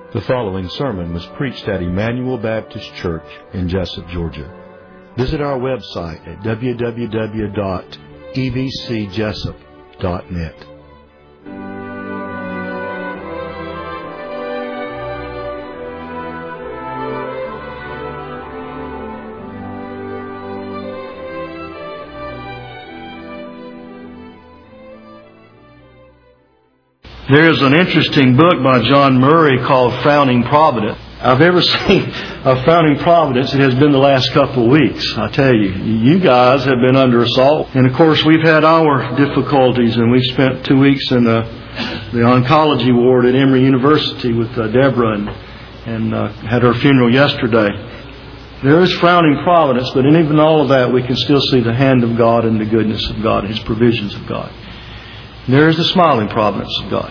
The following sermon was preached at Emmanuel Baptist Church in Jessup, Georgia. Visit our website at www.evcjessup.net. There's an interesting book by John Murray called Frowning Providence. I've ever seen a frowning providence. It has been the last couple of weeks. I tell you, you guys have been under assault. And of course, we've had our difficulties, and we've spent 2 weeks in the oncology ward at Emory University with Deborah and had her funeral yesterday. There is frowning providence, but in even all of that, we can still see the hand of God and the goodness of God and His provisions of God. There is the smiling providence of God.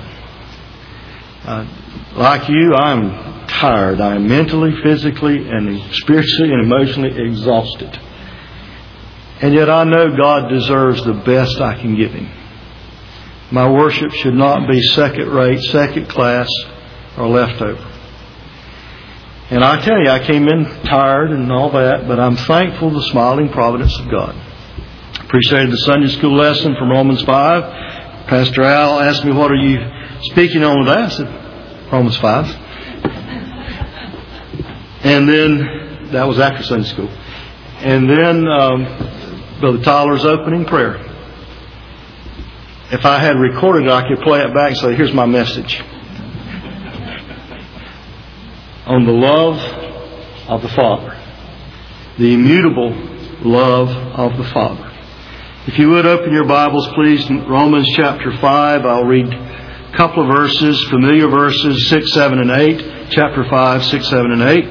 Like you, I'm tired. I am mentally, physically, and spiritually and emotionally exhausted. And yet I know God deserves the best I can give Him. My worship should not be second rate, second class, or leftover. And I tell you, I came in tired and all that, but I'm thankful for the smiling providence of God. Appreciated the Sunday school lesson from Romans 5. Pastor Al asked me, what are you speaking on with that? I said, Romans 5. And then, that was after Sunday school. And then, Brother Tyler's opening prayer. If I had recorded it, I could play it back and say, here's my message. On the love of the Father. The immutable love of the Father. If you would open your Bibles, please, Romans chapter 5. I'll read a couple of verses, familiar verses, 6, 7, and 8. Chapter 5, 6, 7, and 8.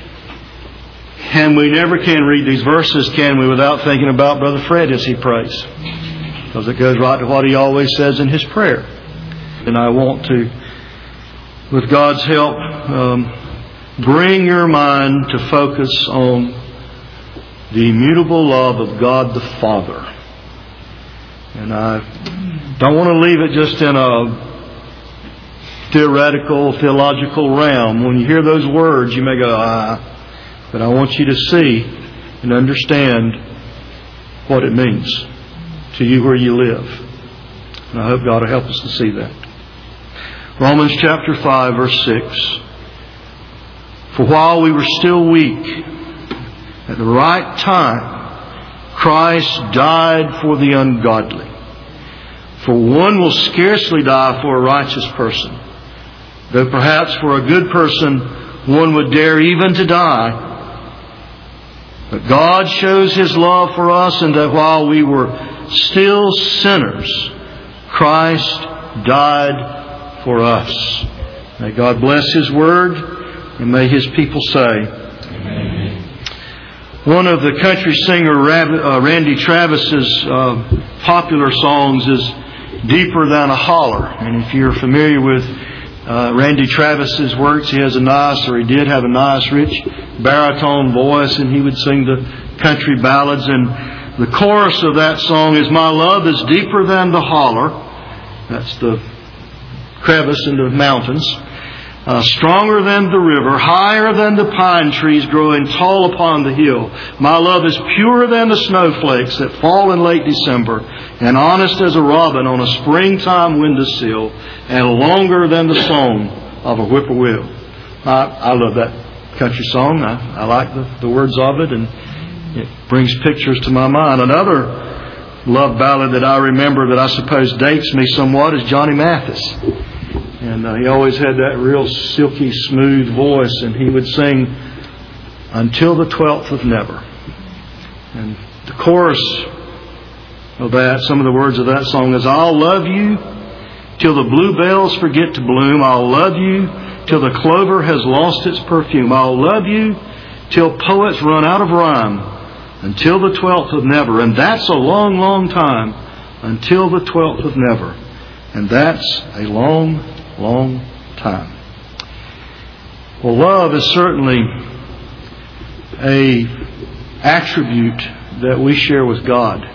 And we never can read these verses, can we, without thinking about Brother Fred as he prays. Because it goes right to what he always says in his prayer. And I want to, with God's help, bring your mind to focus on the immutable love of God the Father. And I don't want to leave it just in a theoretical, theological realm. When you hear those words, you may go, but I want you to see and understand what it means to you where you live. And I hope God will help us to see that. Romans chapter 5, verse 6. For while we were still weak, at the right time, Christ died for the ungodly. For one will scarcely die for a righteous person, though perhaps for a good person one would dare even to die. But God shows His love for us in that while we were still sinners, Christ died for us. May God bless His Word, and may His people say, Amen. One of the country singer Randy Travis's popular songs is Deeper Than a Holler. And if you're familiar with Randy Travis's works, he did have a nice, rich baritone voice, and he would sing the country ballads. And the chorus of that song is, my love is deeper than the holler. That's the crevice in the mountains. Stronger than the river, higher than the pine trees growing tall upon the hill. My love is purer than the snowflakes that fall in late December, and honest as a robin on a springtime windowsill, and longer than the song of a whippoorwill. I love that country song. I like the words of it, and it brings pictures to my mind. Another love ballad that I remember that I suppose dates me somewhat is Johnny Mathis. And he always had that real silky, smooth voice. And he would sing, Until the 12th of Never. And the chorus of that, some of the words of that song is, I'll love you till the bluebells forget to bloom. I'll love you till the clover has lost its perfume. I'll love you till poets run out of rhyme. Until the 12th of never. And that's a long, long time. Until the 12th of never. And that's a long, long time. Well, love is certainly an attribute that we share with God.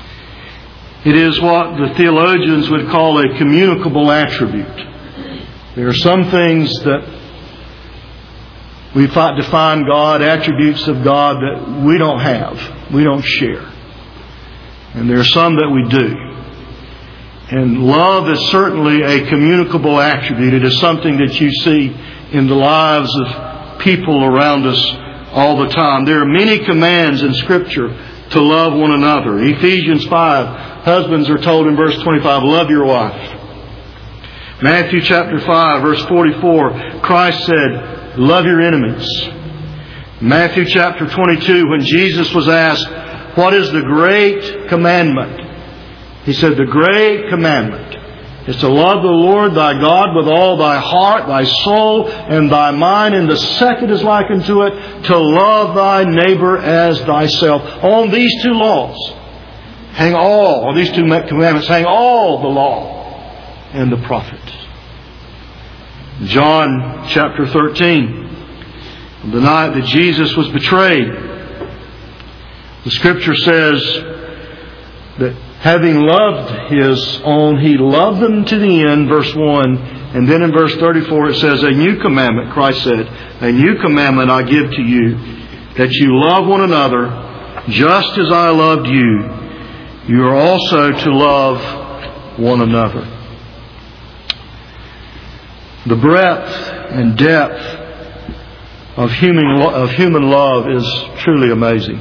It is what the theologians would call a communicable attribute. There are some things that we define God, attributes of God that we don't have, we don't share. And there are some that we do. And love is certainly a communicable attribute. It is something that you see in the lives of people around us all the time. There are many commands in Scripture to love one another. Ephesians 5, husbands are told in verse 25, love your wife. Matthew chapter 5, verse 44, Christ said, love your enemies. Matthew chapter 22, when Jesus was asked, what is the great commandment? He said, the great commandment is to love the Lord thy God with all thy heart, thy soul, and thy mind. And the second is like unto it, to love thy neighbor as thyself. On these two laws hang all, on these two commandments hang all the law and the prophets. John chapter 13, the night that Jesus was betrayed, the Scripture says that having loved His own, He loved them to the end, verse 1. And then in verse 34 it says, a new commandment, Christ said, a new commandment I give to you, that you love one another, just as I loved you. You are also to love one another. The breadth and depth of human love is truly amazing.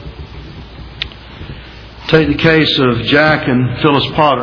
Take the case of Jack and Phyllis Potter,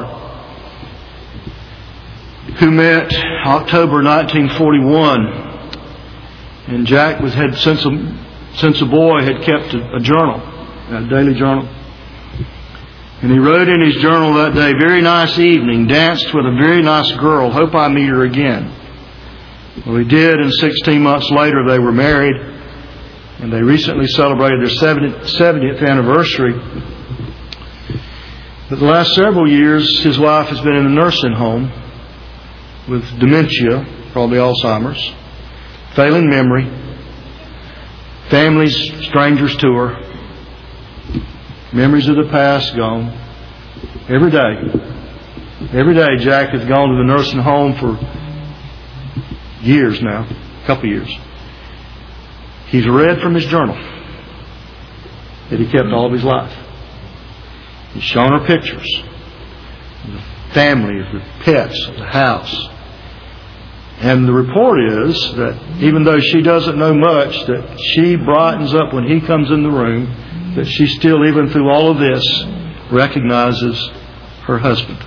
who met October 1941. And Jack had since a boy had kept a journal, a daily journal. And he wrote in his journal that day, very nice evening, danced with a very nice girl, hope I meet her again. Well, he did, and 16 months later they were married, and they recently celebrated their 70th anniversary. But the last several years, his wife has been in a nursing home with dementia, probably Alzheimer's, failing memory, families, strangers to her, memories of the past gone. Every day Jack has gone to the nursing home for years now, a couple years. He's read from his journal that he kept all of his life. He's shown her pictures of the family, of the pets, of the house. And the report is that even though she doesn't know much, that she brightens up when he comes in the room, that she still, even through all of this, recognizes her husband.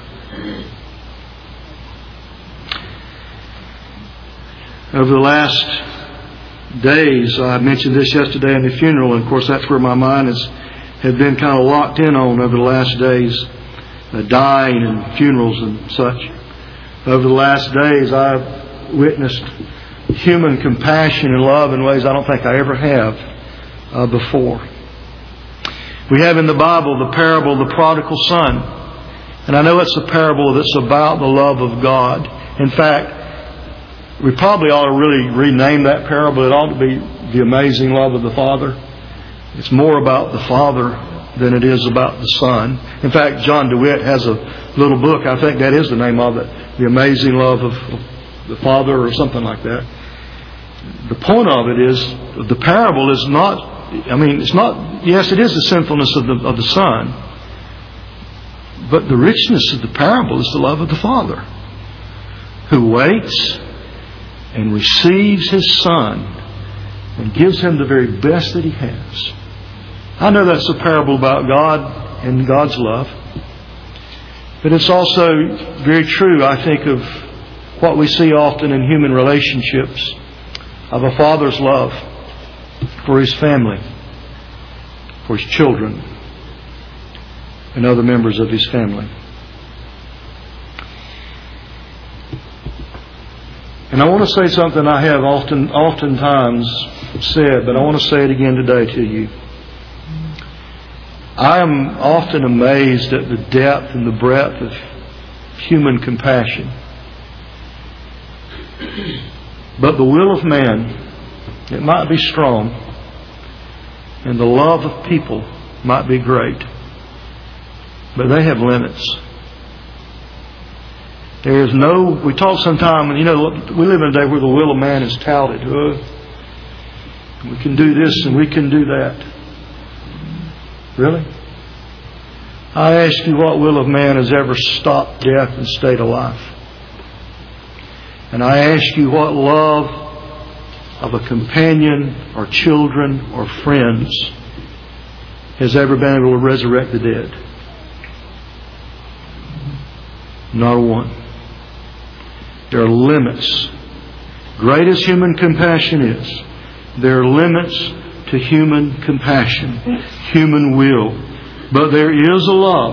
Over the last days, I mentioned this yesterday in the funeral, and of course that's where my mind had been kind of locked in on over the last days, dying and funerals and such. Over the last days, I've witnessed human compassion and love in ways I don't think I ever have before. We have in the Bible the parable of the prodigal son. And I know it's a parable that's about the love of God. In fact, we probably ought to really rename that parable. It ought to be the amazing love of the Father. It's more about the Father than it is about the Son. In fact, John DeWitt has a little book, I think that is the name of it, The Amazing Love of the Father or something like that. The point of it is, the parable is not, it's not, yes, it is the sinfulness of the Son, but the richness of the parable is the love of the Father, who waits and receives His Son and gives Him the very best that He has. I know that's a parable about God and God's love, but it's also very true, I think, of what we see often in human relationships, of a father's love for his family, for his children, and other members of his family. And I want to say something I have oftentimes said, but I want to say it again today to you. I am often amazed at the depth and the breadth of human compassion. But the will of man, it might be strong, and the love of people might be great, but they have limits. There is no... We talk sometime, we live in a day where the will of man is touted. We can do this and we can do that. Really? I ask you, what will of man has ever stopped death and stayed alive? And I ask you, what love of a companion or children or friends has ever been able to resurrect the dead? Not a one. There are limits. Great as human compassion is, there are limits to human compassion, human will. But there is a love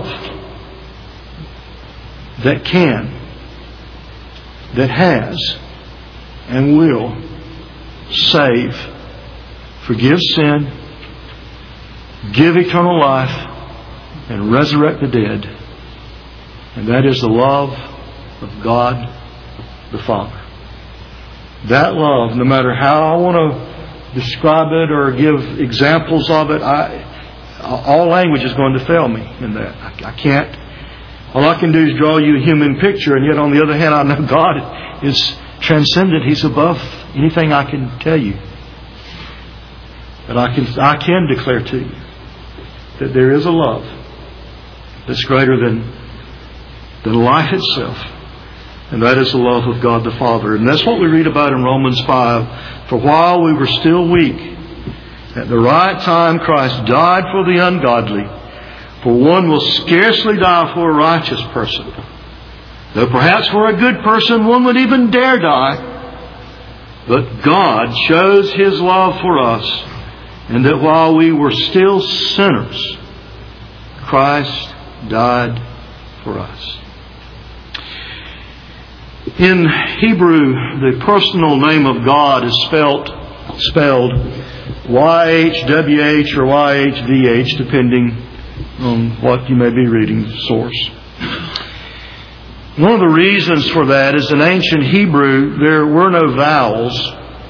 that can, that has, and will save, forgive sin, give eternal life, and resurrect the dead. And that is the love of God the Father. That love, no matter how I want to describe it or give examples of it, all language is going to fail me in that. I can't. All I can do is draw you a human picture, and yet on the other hand, I know God is transcendent. He's above anything I can tell you. But I can declare to you that there is a love that's greater than life itself. And that is the love of God the Father. And that's what we read about in Romans 5. For while we were still weak, at the right time Christ died for the ungodly. For one will scarcely die for a righteous person, though perhaps for a good person one would even dare die. But God shows His love for us, and that while we were still sinners, Christ died for us. In Hebrew, the personal name of God is spelled YHWH or YHVH, depending on what you may be reading, the source. One of the reasons for that is in ancient Hebrew there were no vowels.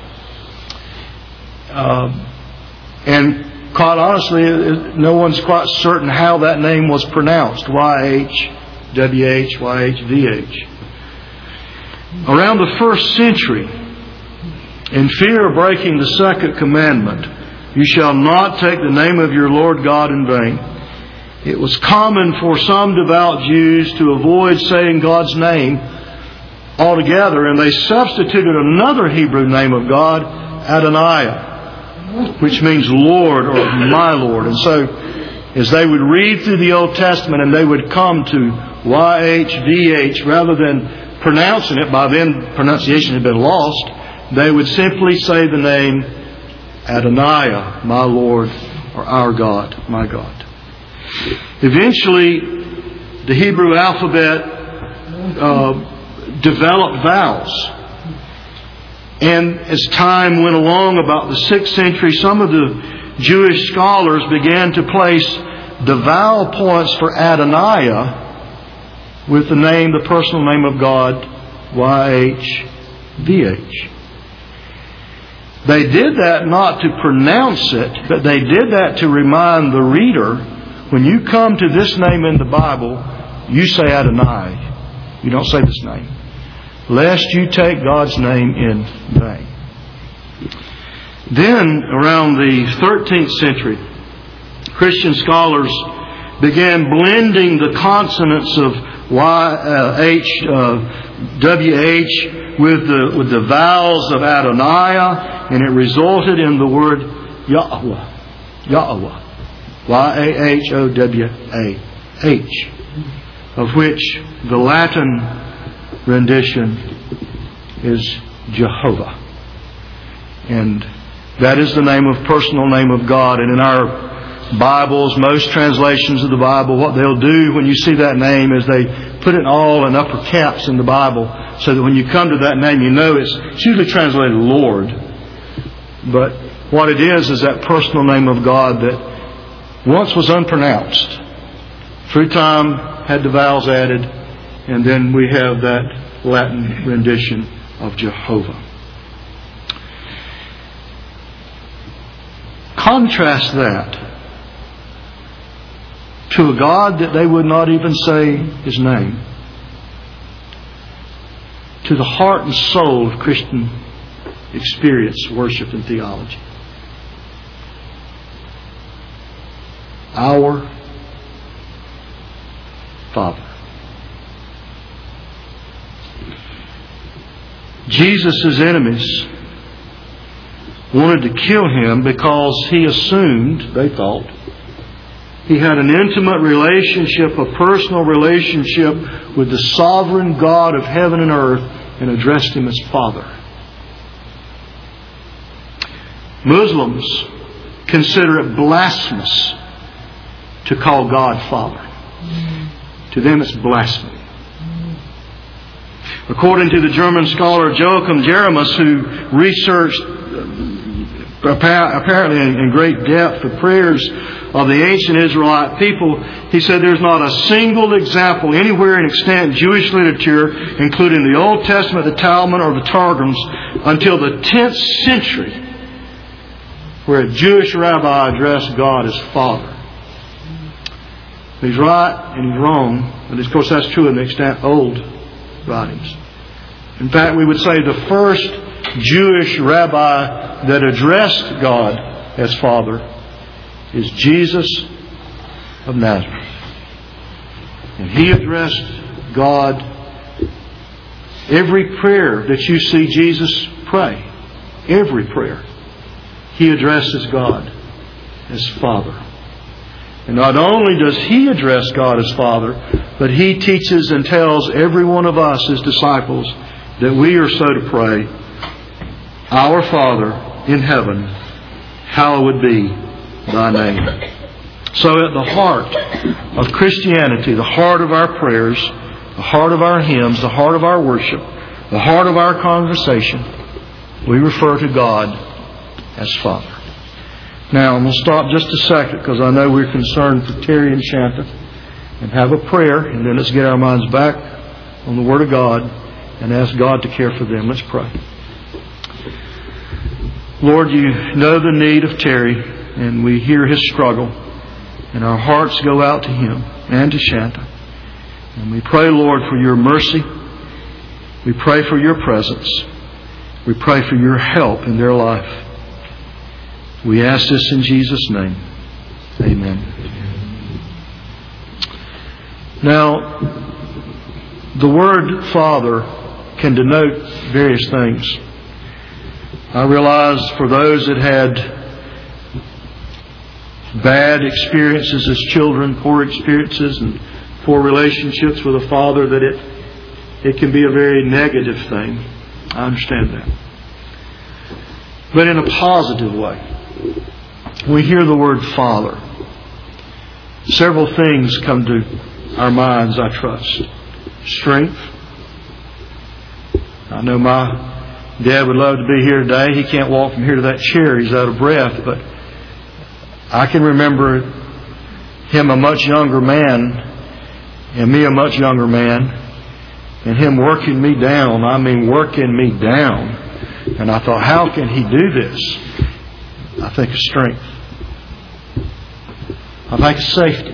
And quite honestly, no one's quite certain how that name was pronounced. YHWH, YHVH. Around the 1st century, in fear of breaking the second commandment, you shall not take the name of your Lord God in vain, it was common for some devout Jews to avoid saying God's name altogether, and they substituted another Hebrew name of God, Adonai, which means Lord or my Lord. And so, as they would read through the Old Testament and they would come to YHVH, rather than pronouncing it, by then pronunciation had been lost, they would simply say the name Adonai, my Lord, or our God, my God. Eventually, the Hebrew alphabet developed vowels. And as time went along, about the 6th century, some of the Jewish scholars began to place the vowel points for Adonai with the personal name of God, YHVH. They did that not to pronounce it, but they did that to remind the reader, when you come to this name in the Bible, you say Adonai. You don't say this name, lest you take God's name in vain. Then, around the 13th century, Christian scholars began blending the consonants of WH with the vowels of Adonai, and it resulted in the word Yahweh. Yahweh. Y-A-H-O-W-A-H, of which the Latin rendition is Jehovah. And that is the personal name of God. And in our Bibles, most translations of the Bible, what they'll do when you see that name is they put it all in upper caps in the Bible, so that when you come to that name, you know it's usually translated Lord. But what it is that personal name of God that once was unpronounced. Through time, had the vowels added, and then we have that Latin rendition of Jehovah. Contrast that to a God that they would not even say His name. to the heart and soul of Christian experience, worship, and theology. Our Father. Jesus' enemies wanted to kill Him because He assumed, they thought, He had an intimate relationship, a personal relationship with the sovereign God of heaven and earth, and addressed Him as Father. Muslims consider it blasphemous to call God Father. To them it's blasphemy. According to the German scholar Joachim Jeremus, who researched apparently in great depth the prayers of the ancient Israelite people, he said there's not a single example anywhere in extant Jewish literature, including the Old Testament, the Talmud, or the Targums, until the 10th century, where a Jewish rabbi addressed God as Father. He's right and he's wrong, but of course that's true in the extant old writings. In fact, we would say the first Jewish rabbi that addressed God as Father is Jesus of Nazareth. And He addressed God. Every prayer that you see Jesus pray, every prayer, He addresses God as Father. And not only does He address God as Father, but He teaches and tells every one of us, His disciples, that we are so to pray, Our Father in heaven, hallowed be Thy name. So at the heart of Christianity, the heart of our prayers, the heart of our hymns, the heart of our worship, the heart of our conversation, we refer to God as Father. Now, I'm going to stop just a second because I know we're concerned for Terry and Shanta, and have a prayer, and then let's get our minds back on the Word of God and ask God to care for them. Let's pray. Lord, You know the need of Terry, and we hear his struggle, and our hearts go out to him and to Shanta. And we pray, Lord, for Your mercy. We pray for Your presence. We pray for Your help in their life. We ask this in Jesus' name. Amen. Now, the word Father can denote various things. I realize for those that had bad experiences as children, poor experiences and poor relationships with a father, that it can be a very negative thing. I understand that. But in a positive way. We hear the word Father. Several things come to our minds, I trust. Strength. I know my dad would love to be here today. He can't walk from here to that chair. He's out of breath. But I can remember him a much younger man and me a much younger man, and him working me down. I mean, working me down. And I thought, how can he do this? I think of strength. I think of safety.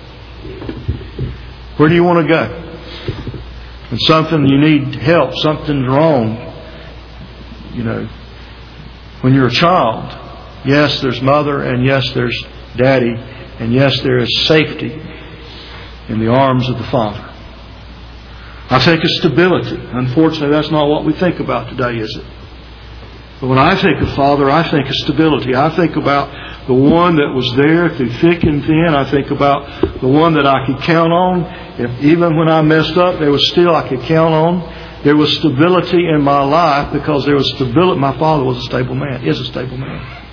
Where do you want to go? When something you need help, something's wrong. You know, when you're a child, yes, there's mother, and yes, there's daddy, and yes, there is safety in the arms of the Father. I think of stability. Unfortunately, that's not what we think about today, is it? But when I think of Father, I think of stability. I think about the one that was there through thick and thin. I think about the one that I could count on. If even when I messed up, there was still I could count on. There was stability in my life because there was stability. My father was a stable man, is a stable man.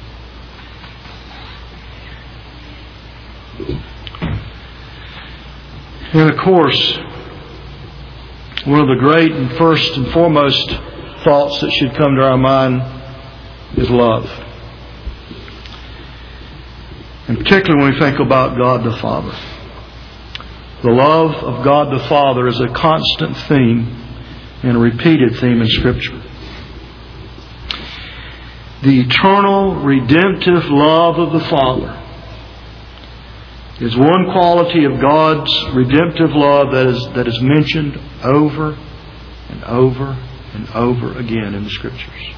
And of course, one of the great and first and foremost thoughts that should come to our mind is love. And particularly when we think about God the Father. The love of God the Father is a constant theme and a repeated theme in Scripture. The eternal, redemptive love of the Father is one quality of God's redemptive love that is mentioned over and over and over again in the Scriptures.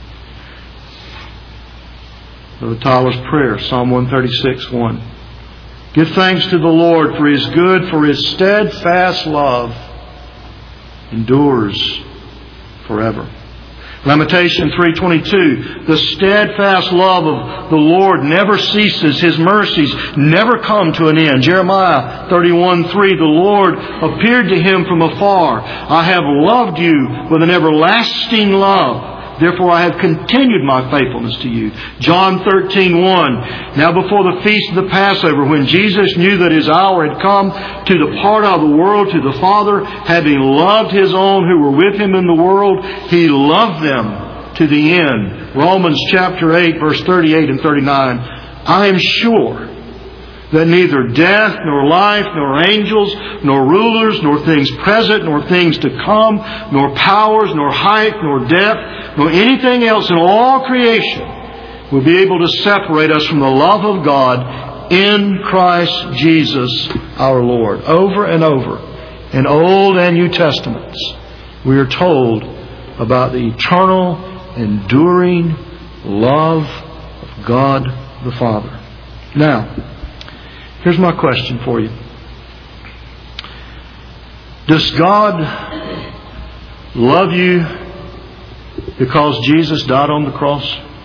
Brother Tyler's prayer, Psalm 136:1. Give thanks to the Lord, for He is good, for His steadfast love endures forever. Lamentation 3:22. The steadfast love of the Lord never ceases. His mercies never come to an end. Jeremiah 31:3. The Lord appeared to him from afar. I have loved you with an everlasting love. Therefore I have continued my faithfulness to you. John 13:1. Now before the feast of the Passover, when Jesus knew that His hour had come to depart out of the world to the Father, having loved His own who were with Him in the world, He loved them to the end. Romans chapter 8, verse 38 and 39. I am sure that neither death, nor life, nor angels, nor rulers, nor things present, nor things to come, nor powers, nor height, nor depth, nor anything else in all creation will be able to separate us from the love of God in Christ Jesus our Lord. Over and over in Old and New Testaments, we are told about the eternal, enduring love of God the Father. Now, here's my question for you. Does God love you because Jesus died on the cross?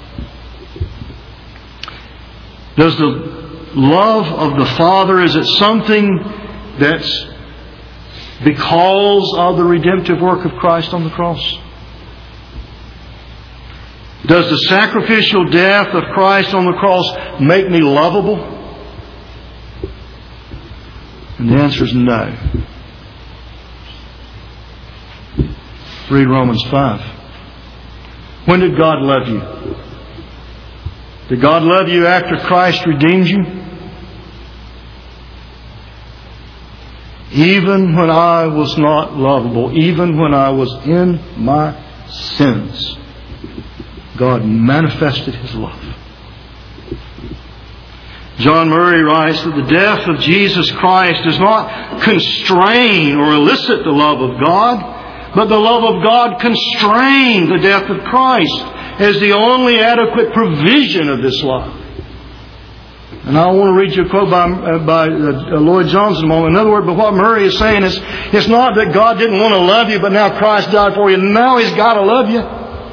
Does the love of the Father, is it something that's because of the redemptive work of Christ on the cross? Does the sacrificial death of Christ on the cross make me lovable? And the answer is no. Read Romans 5. When did God love you? Did God love you after Christ redeemed you? Even when I was not lovable, even when I was in my sins, God manifested His love. John Murray writes that the death of Jesus Christ does not constrain or elicit the love of God, but the love of God constrained the death of Christ as the only adequate provision of this love. And I want to read you a quote by Lloyd Jones in a moment. In other words, but what Murray is saying is, it's not that God didn't want to love you, but now Christ died for you. Now He's got to love you.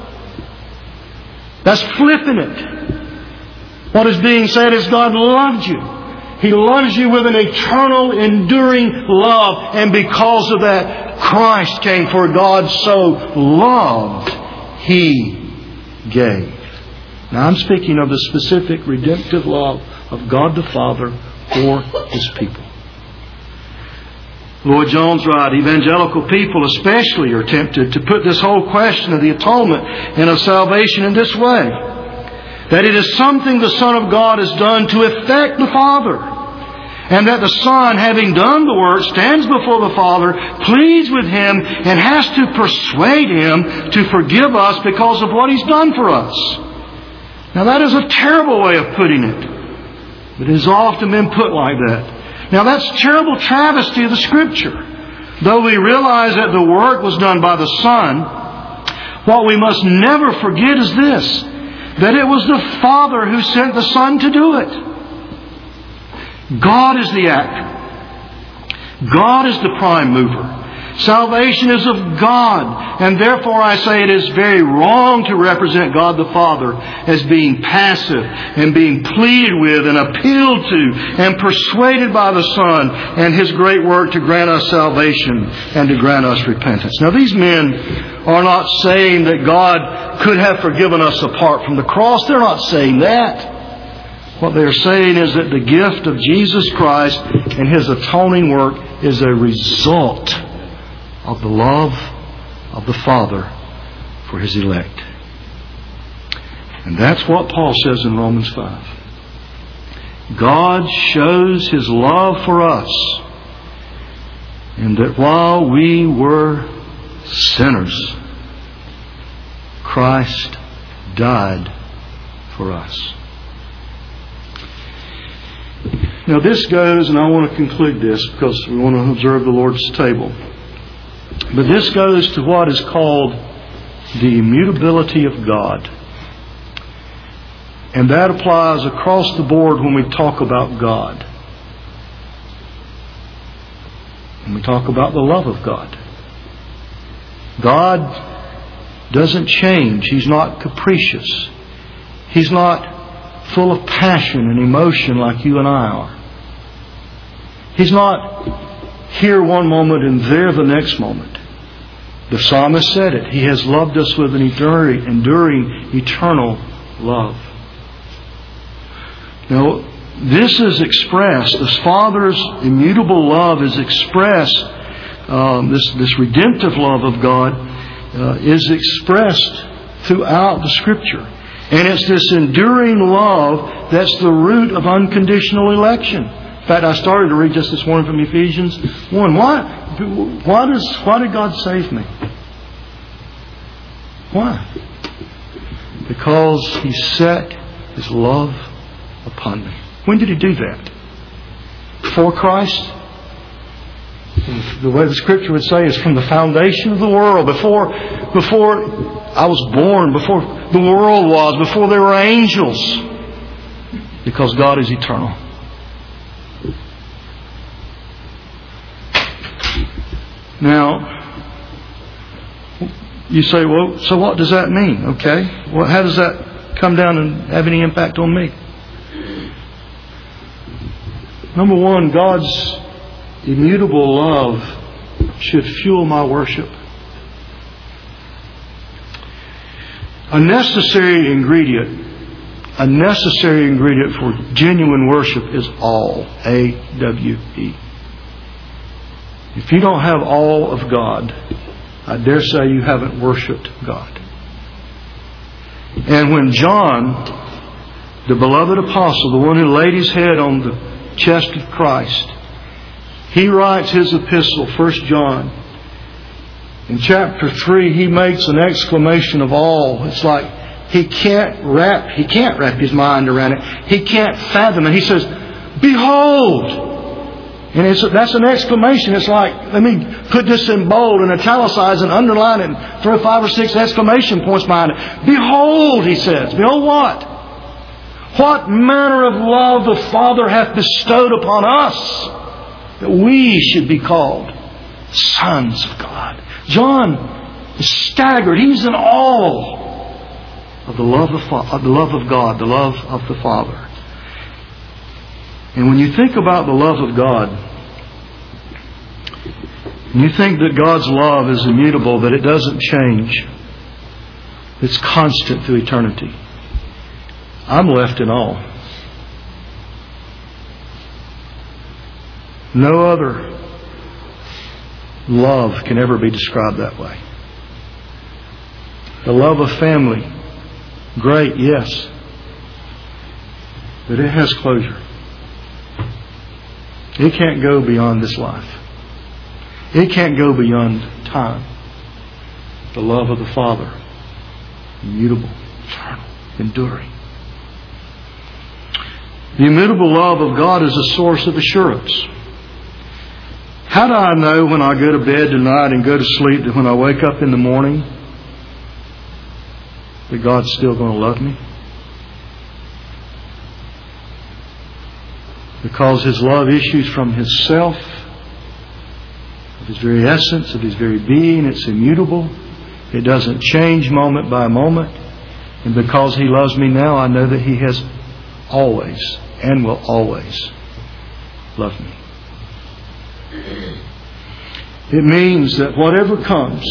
That's flipping it. What is being said is God loved you. He loves you with an eternal, enduring love. And because of that, Christ came. For God so loved, He gave. Now I'm speaking of the specific redemptive love of God the Father for His people. Lloyd Jones writes, evangelical people especially are tempted to put this whole question of the atonement and of salvation in this way. That it is something the Son of God has done to effect the Father. And that the Son, having done the work, stands before the Father, pleads with Him, and has to persuade Him to forgive us because of what He's done for us. Now that is a terrible way of putting it. But it has often been put like that. Now that's terrible travesty of the Scripture. Though we realize that the work was done by the Son, what we must never forget is this, that it was the Father who sent the Son to do it. God is the actor. God is the prime mover. Salvation is of God, and therefore I say it is very wrong to represent God the Father as being passive and being pleaded with and appealed to and persuaded by the Son and His great work to grant us salvation and to grant us repentance. Now these men are not saying that God could have forgiven us apart from the cross. They're not saying that. What they're saying is that the gift of Jesus Christ and His atoning work is a result of the love of the Father for His elect. And that's what Paul says in Romans 5. God shows His love for us in that while we were sinners, Christ died for us. Now this goes, and I want to conclude this because we want to observe the Lord's table. But this goes to what is called the immutability of God. And that applies across the board when we talk about God. When we talk about the love of God. God doesn't change. He's not capricious. He's not full of passion and emotion like you and I are. He's not here one moment and there the next moment. The psalmist said it. He has loved us with an enduring, eternal love. Now, this is expressed, this Father's immutable love is expressed, this redemptive love of God is expressed throughout the Scripture. And it's this enduring love that's the root of unconditional election. In fact, I started to read just this morning from Ephesians 1. Why did God save me? Why? Because He set His love upon me. When did He do that? Before Christ? The way the Scripture would say is from the foundation of the world. Before I was born, before the world was, before there were angels. Because God is eternal. Now, you say, well, so what does that mean? Okay. Well, how does that come down and have any impact on me? Number one, God's immutable love should fuel my worship. A necessary ingredient for genuine worship is all. A-W-E. If you don't have all of God, I dare say you haven't worshipped God. And when John, the beloved apostle, the one who laid his head on the chest of Christ, he writes his epistle, 1 John. In chapter 3, he makes an exclamation of all. It's like he can't wrap his mind around it. He can't fathom it. He says, "Behold!" And that's an exclamation. It's like, let me put this in bold and italicize and underline it and throw 5 or 6 exclamation points behind it. "Behold," he says. Behold what? "What manner of love the Father hath bestowed upon us, that we should be called sons of God." John is staggered. He's in awe of the love of God, the love of the Father. And when you think about the love of God, and you think that God's love is immutable, that it doesn't change, it's constant through eternity, I'm left in awe. No other love can ever be described that way. The love of family, great, yes, but it has closure. It can't go beyond this life. It can't go beyond time. The love of the Father, immutable, eternal, enduring. The immutable love of God is a source of assurance. How do I know when I go to bed tonight and go to sleep that when I wake up in the morning that God's still going to love me? Because His love issues from His self, of His very essence, of His very being. It's immutable. It doesn't change moment by moment. And because He loves me now, I know that He has always and will always love me. It means that whatever comes,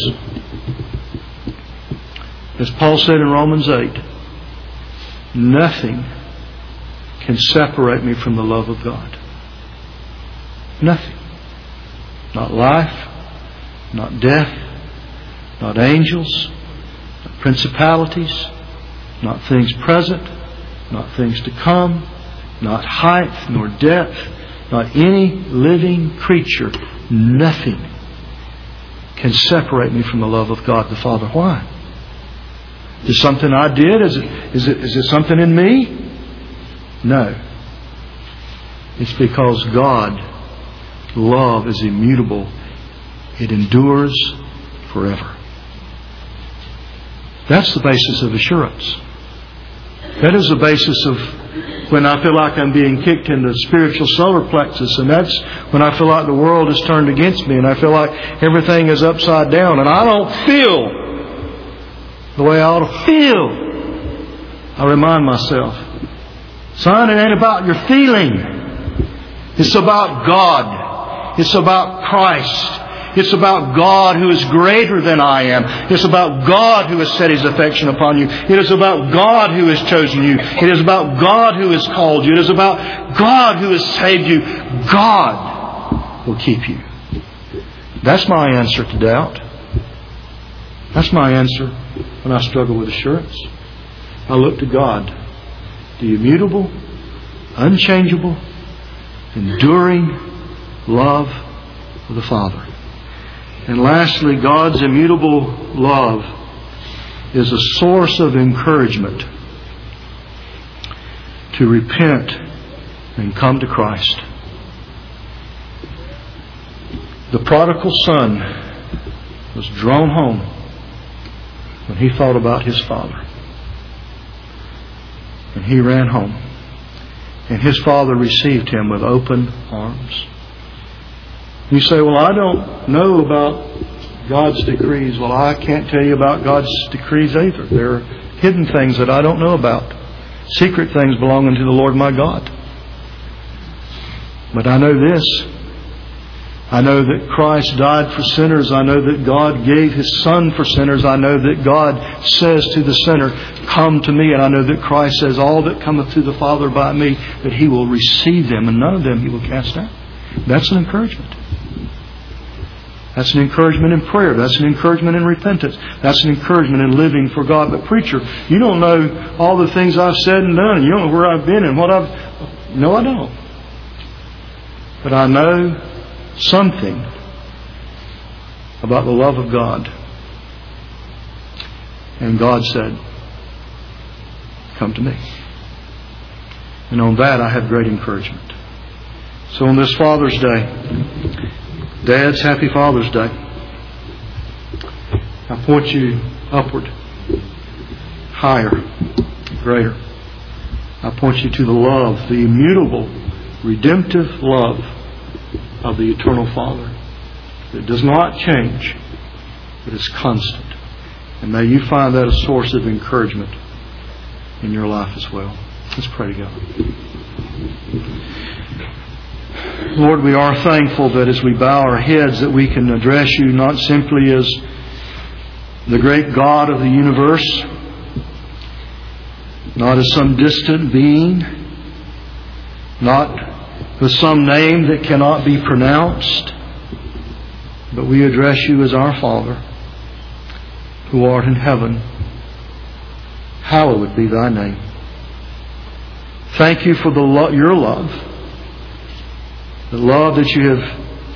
as Paul said in Romans 8, nothing can separate me from the love of God. Nothing. Not life, not death, not angels, not principalities, not things present, not things to come, not height nor depth, not any living creature. Nothing can separate me from the love of God the Father. Why? Is it something I did? Is it something in me? No. It's because God, love is immutable. It endures. forever. That's the basis of assurance. That is the basis of when I feel like I'm being kicked in the spiritual solar plexus, and that's when I feel like the world is turned against me and I feel like everything is upside down and I don't feel the way I ought to feel. I remind myself, son, it ain't about your feeling. It's about God. It's about Christ. It's about God who is greater than I am. It's about God who has set His affection upon you. It is about God who has chosen you. It is about God who has called you. It is about God who has saved you. God will keep you. That's my answer to doubt. That's my answer when I struggle with assurance. I look to God, the immutable, unchangeable, enduring love of the Father. And lastly, God's immutable love is a source of encouragement to repent and come to Christ. The prodigal son was drawn home when he thought about his father. And he ran home. And his father received him with open arms. You say, well, I don't know about God's decrees. Well, I can't tell you about God's decrees either. There are hidden things that I don't know about. Secret things belonging to the Lord my God. But I know this. I know that Christ died for sinners. I know that God gave His Son for sinners. I know that God says to the sinner, come to me. And I know that Christ says, all that cometh to the Father by me, that He will receive them, and none of them He will cast out. That's an encouragement. That's an encouragement in prayer. That's an encouragement in repentance. That's an encouragement in living for God. But preacher, you don't know all the things I've said and done. You don't know where I've been and what I've... No, I don't. But I know something about the love of God. And God said, come to me. And on that I have great encouragement. So on this Father's Day, Dads, happy Father's Day. I point you upward, higher, greater. I point you to the love, the immutable, redemptive love of the eternal Father. It does not change, but is constant. And may you find that a source of encouragement in your life as well. Let's pray to God. Lord, we are thankful that as we bow our heads that we can address You not simply as the great God of the universe, not as some distant being, not with some name that cannot be pronounced, but we address You as our Father, who art in heaven. Hallowed be Thy name. Thank You for Your love. The love that You have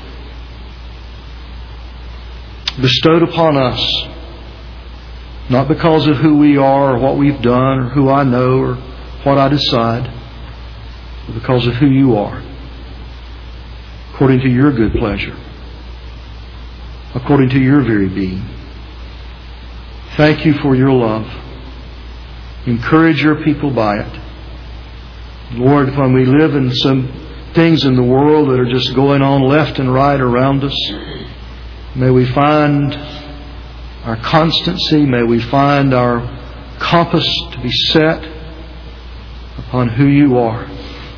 bestowed upon us, not because of who we are or what we've done or who I know or what I decide, but because of who You are, according to Your good pleasure, according to Your very being. Thank You for Your love. Encourage Your people by it. Lord, when we live in some things in the world that are just going on left and right around us, may we find our constancy, may we find our compass to be set upon who You are,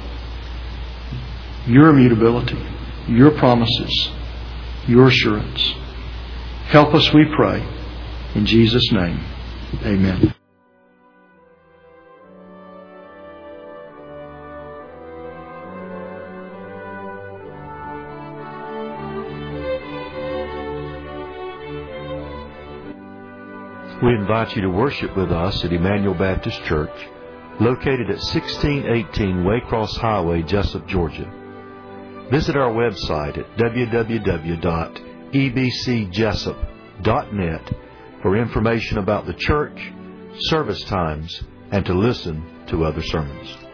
Your immutability, Your promises, Your assurance. Help us, we pray, in Jesus' name. Amen. We invite you to worship with us at Emmanuel Baptist Church, located at 1618 Waycross Highway, Jesup, Georgia. Visit our website at www.ebcjesup.net for information about the church, service times, and to listen to other sermons.